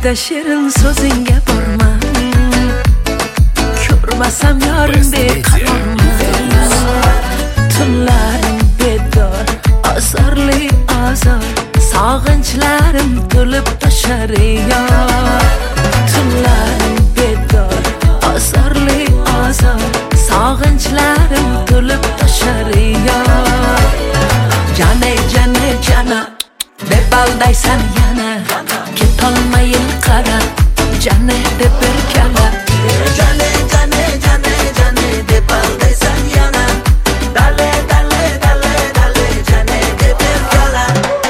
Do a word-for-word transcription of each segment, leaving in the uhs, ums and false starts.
Dilingda shirin so'zingga borman, ko'rmasam yorim beqarorman. Tunlarim bedor, azorli azor, sog'inchlarim to'lib toshar yor. Tunlarim bedor, azorli azor, sog'inchlarim to'lib toshar yor. Jane jane jana debaldaysan yana, ketolmayin qara jane deb bir kala. Jane jane jane jane debaldaysan yana, dale dale dale dale jane deb bir kala.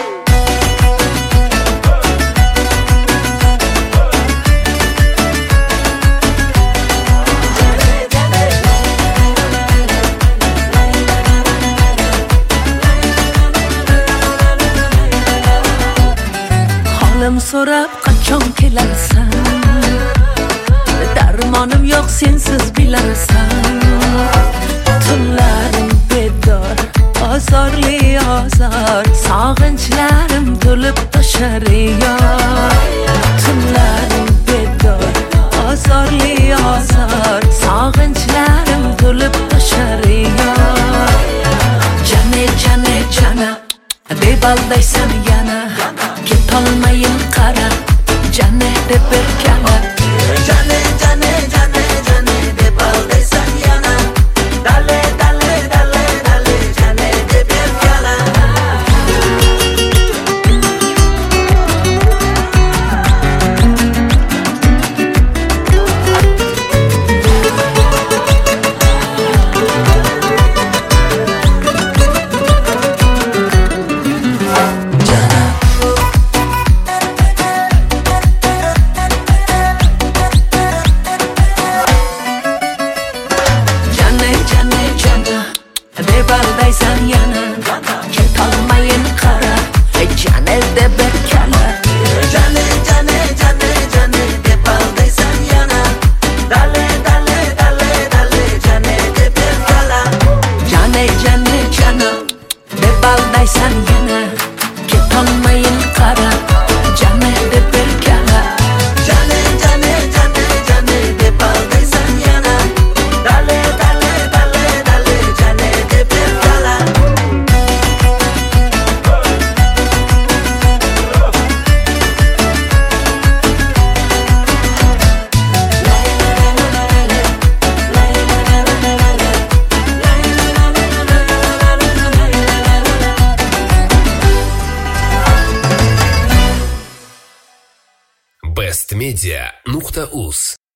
Halim so'rab qachon kelarsan, darmonim yo'q sensiz bilarsan. Tunlarim bedor, azorli azor, sog'inchlarim to'lib toshar yor. Tunlarim bedor, azorli azor, sog'inchlarim to'lib toshar yor. Jane jane jana debaldaysan yana, ketolmayin qara jane deb bir kala. Jane jane jane jane debaldaysan yana, dale dale dale dale jane deb bir kala. Debaldaysan yana, ketolmayin qara jane deb bir kala. Jane jane jane jane debaldaysan yana, dale dale dale dale jane deb bir kala. Jane jane jana debaldaysan yana, ketolmayin qara jane deb bir kala. Jane jane jane jane debaldaysan yana, dale dale dale dale jane deb bir kala. bestmedia nuqta uz